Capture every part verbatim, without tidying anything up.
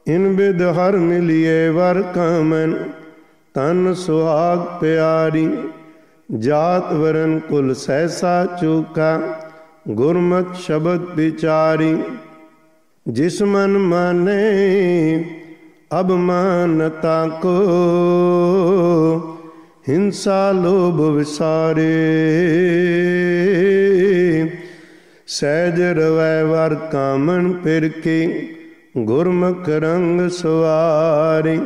ਇਨ ਬਿਦ ਹਰ ਮਿਲਿਏ ਵਰ ਕਾਮਨ, ਤਨ ਸੁਹਾਗ ਪਿਆਰੀ। ਜਾਤ ਵਰਨ ਕੁਲ ਸਹਿਸਾ ਚੂਕਾ, ਗੁਰਮਤਿ ਸ਼ਬਦ ਵਿਚਾਰੀ। ਜਿਸ ਮਨ ਮਾਨੇ ਅਭਮਾਨਤਾ ਕੋ, ਹਿੰਸਾ ਲੋਭ ਵਿਸਾਰੇ। ਸਹਿਜ ਰਵੈ ਵਰ ਕਾਮਨ ਫਿਰ ਕੀ, ਗੁਰਮੁਖ ਰੰਗ ਸਵਾਰੀ।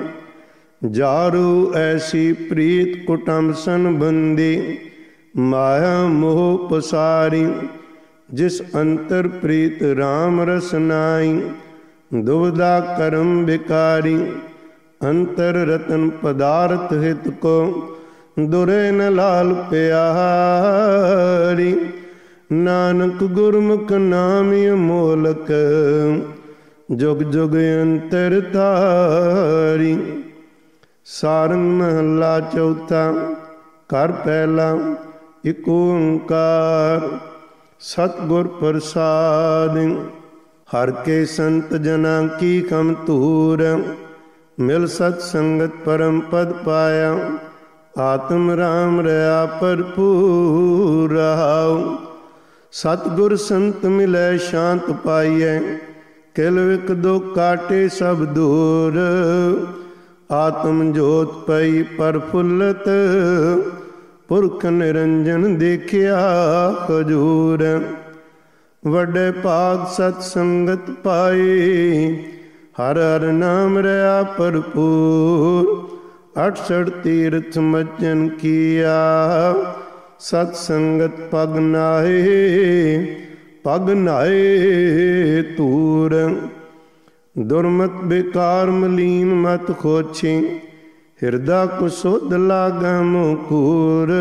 ਜਾਰੂ ਐਸੀ ਪ੍ਰੀਤ ਕੁਟੰਬ ਸੰਬੰਧੀ, ਮਾਇਆ ਮੋਹ ਪਸਾਰੀ। ਜਿਸ ਅੰਤਰ ਪ੍ਰੀਤ ਰਾਮ ਰਸ ਨਾਈ, ਦੁਬਦਾ ਕਰਮ ਵਿਕਾਰੀ। ਅੰਤਰ ਰਤਨ ਪਦਾਰਥ ਹਿਤ ਕੋ, ਦੁਰੇ ਨ ਲਾਲ ਪਿਆਰੀ। ਨਾਨਕ ਗੁਰਮੁਖ ਨਾਮ ਅਮੋਲਕ, ਜੁਗ ਜੁਗ ਅੰਤਰ ਧਾਰੀ। ਸਾਰੰਗ ਮਹੱਲਾ ਚੌਥਾ। ਘਰ ਪਹਿਲਾ। ਇਕ ਓੰਕਾਰ ਸਤਿਗੁਰ ਪ੍ਰਸਾਦਿ। ਹਰਿ ਕੇ ਸੰਤ ਜਨਾਂ ਕੀ ਕਮ ਧੂਰ, ਮਿਲ ਸਤ ਸੰਗਤ ਪਰਮ ਪਦ ਪਾਇਆ। ਆਤਮ ਰਾਮ ਰਹਾ ਭਰਪੂਰ ਰਹਾਉ। ਸਤਿਗੁਰ ਸੰਤ ਮਿਲੈ ਸ਼ਾਂਤ ਪਾਈਐ, ਕਿਲ ਵਿਕ ਦੁਖ ਕਾਟੇ ਸਭ ਦੂਰ। ਆਤਮ ਜੋਤ ਪਈ ਪ੍ਰਫੁੱਲਤ, ਪੁਰਖ ਨਿਰੰਜਨ ਦੇਖਿਆ ਹਜੂਰ। ਵੱਡੇ ਭਾਗ ਸਤ ਸੰਗਤ ਪਾਈ, ਹਰ ਹਰ ਨਾਮ ਰਹਾ ਭਰਪੂਰ। ਅਠਸਠ ਤੀਰਥ ਮੱਜਨ ਕੀਆ, ਸਤ ਸੰਗਤ ਪਗ ਨਾਏ, ਪਗ ਨਾਏ ਧੂਰ। ਦੁਰਮਤ ਬੇਕਾਰ ਮਲੀਨ ਮਤ ਖੋਛੀ, ਹਿਰਦਾ ਕੋ ਸੁਧ ਲਾਗਾ ਮੁਕੂਰ।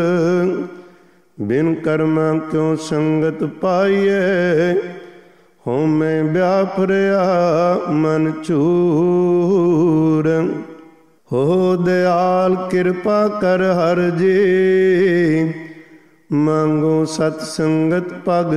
ਬਿਨ ਕਰਮਾਂ ਕਿਉ ਸੰਗਤ ਪਾਈਐ, ਹਉਮੈ ਵਿਆਪਰਿਆ ਮਨ ਚੂਰ। ਹੋ ਦਿਆਲ ਕਿਰਪਾ ਕਰ ਹਰਿ ਜੀ, ਮੰਗੋ ਸਤ ਸੰਗਤ ਪਗ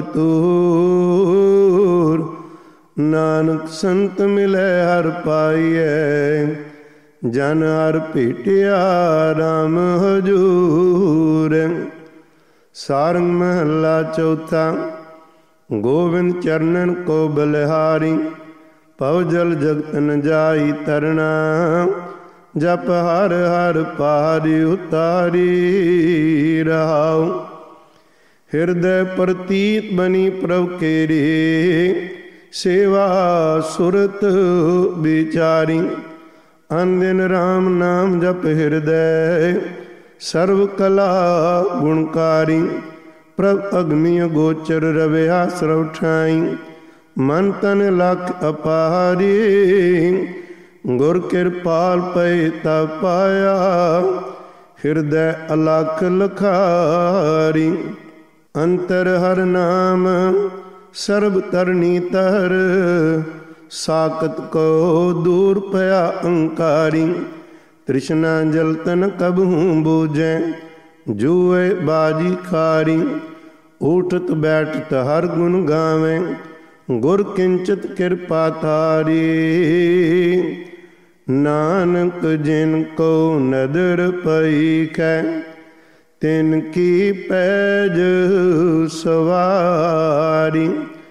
ਤੂਰ। ਨਾਨਕ ਸੰਤ ਮਿਲੈ ਹਰਿ ਪਾਈਐ, ਜਨ ਹਰਿ ਭੇਟਿਆ ਰਾਮ ਹਜੂਰ। ਸਾਰੰਗ ਮਹੱਲਾ ਚੌਥਾ। ਗੋਵਿੰਦ ਚਰਨਨ ਕੋ ਬਲਿਹਾਰੀ, ਭਵ ਜਲ ਜਗਤ ਨ ਜਾਈ ਤਰਨਾ। ਜਪ ਹਰਿ ਹਰਿ ਪਾਰਿ ਉਤਾਰੀ ਰਹਾਉ। ਹਿਰਦੈ ਪ੍ਰਤੀਤ ਬਨੀ ਪ੍ਰਭ ਕੇਰੀ, ਸੇਵਾ ਸੁਰਤ ਵਿਚਾਰੀ। ਅਨਦਿਨ ਰਾਮ ਨਾਮ ਜਪ ਹਿਰਦੈ, ਸਰਵ ਕਲਾ ਗੁਣਕਾਰੀ। ਪ੍ਰਭ ਅਗਨੀ ਅਗੋਚਰ ਰਵਿਆ ਸਰਵ ਠਾਈ, ਮਨ ਤਨ ਲਖ ਅਪਾਰੀ। ਗੁਰ ਕਿਰਪਾਲ ਪਏ ਤਾ ਪਾਇਆ, ਹਿਰਦੈ ਅਲਖ ਲਖਾਰੀ। ਅੰਤਰ ਹਰਿ ਨਾਮ ਸਰਬ ਤਰਨੀ ਤਰ, ਸਾਕਤ ਕੋ ਦੂਰ ਭਇਆ ਅੰਕਾਰੀ। ਤ੍ਰਿਸ਼ਨਾ ਜਲ ਤਨ ਕਬਹੂ ਬੂਝੈ, ਜੂਏ ਬਾਜੀ ਖਾਰੀ। ਉਠਤ ਬੈਠਤ ਹਰ ਗੁਣ ਗਾਵੇਂ, ਗੁਰ ਕਿੰਚਿਤ ਕਿਰਪਾ ਤਾਰੀ। ਨਾਨਕ ਜਿਨ ਕੋ ਨਦਰ ਪਈ ਕੈ, ਤਿਨ ਕੀ ਪੈਜ ਸਵਾਰੀ।